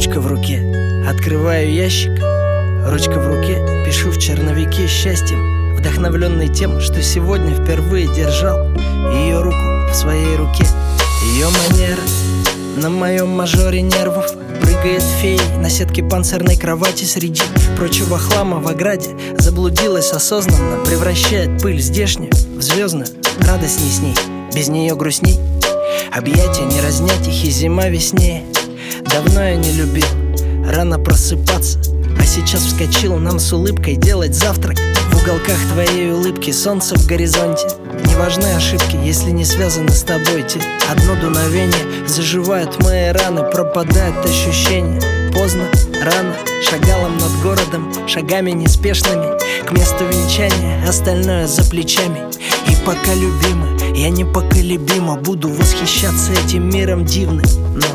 Ручка в руке, открываю ящик. Ручка в руке, пишу в черновике счастьем, вдохновленный тем, что сегодня впервые держал ее руку в своей руке. Ее манера на моем мажоре нервов. Прыгает феей на сетке панцирной кровати среди прочего хлама в ограде. Заблудилась осознанно, превращает пыль здешнюю в звездную. Радостней с ней, без нее грустней. Объятия не разнять их, и зима веснее. Давно я не любил рано просыпаться, а сейчас вскочил нам с улыбкой делать завтрак. В уголках твоей улыбки солнце в горизонте. Не важны ошибки, если не связаны с тобой те. Одно дуновение, заживают мои раны, пропадает ощущение. Поздно, рано, шагалом над городом, шагами неспешными к месту венчания, остальное за плечами. И пока любимый, я непоколебимо буду восхищаться этим миром дивным. Но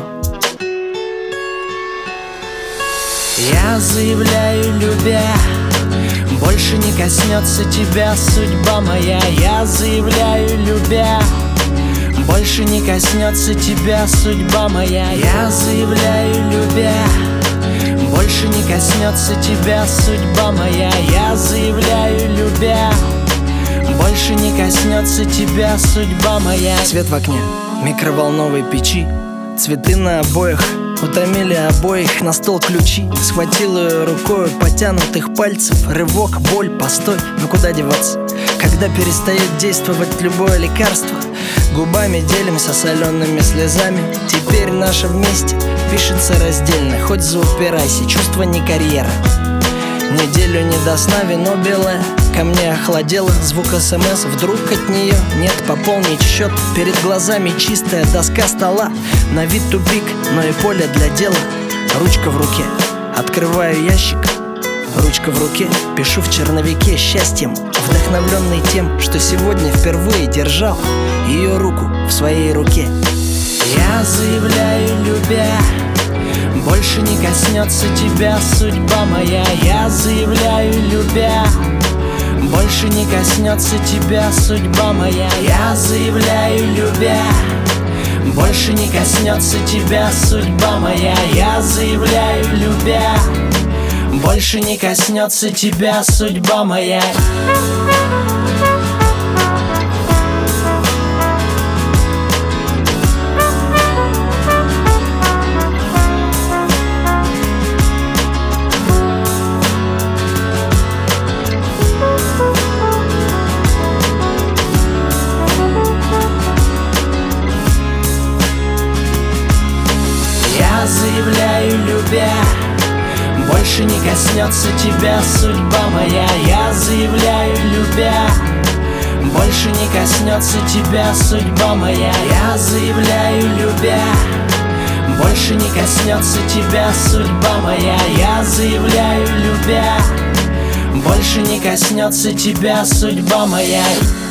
я заявляю, любя, больше не коснется тебя судьба моя. Я заявляю, любя, больше не коснется тебя судьба моя. Я заявляю, любя, больше не коснется тебя судьба моя. Я заявляю, любя, больше не коснется тебя судьба моя. Свет в окне микроволновой печи, цветы на обоях утомили обоих, на стол ключи. Схватил ее рукою потянутых пальцев. Рывок, боль, постой, но куда деваться, когда перестает действовать любое лекарство? Губами делимся солеными слезами. Теперь наше вместе пишется раздельно. Хоть заупирайся, чувство не карьера. Неделю не до сна, вино белое ко мне охладело. Звук СМС, вдруг от нее нет пополнить счет. Перед глазами чистая доска стола. На вид тупик, но и поле для дела. Ручка в руке, открываю ящик. Ручка в руке, пишу в черновике счастьем, вдохновленный тем, что сегодня впервые держал ее руку в своей руке. Я заявляю, любя, больше не коснется тебя судьба моя. Я заявляю, любя, больше не коснется тебя судьба моя. Я заявляю, любя, больше не коснется тебя судьба моя. Я заявляю, любя, больше не коснется тебя судьба моя. Я заявляю, любя, больше не коснется тебя судьба моя. Я заявляю, любя, больше не коснется тебя судьба моя. Я заявляю, любя, больше не коснется тебя судьба моя. Я заявляю, любя, больше не коснется тебя судьба моя.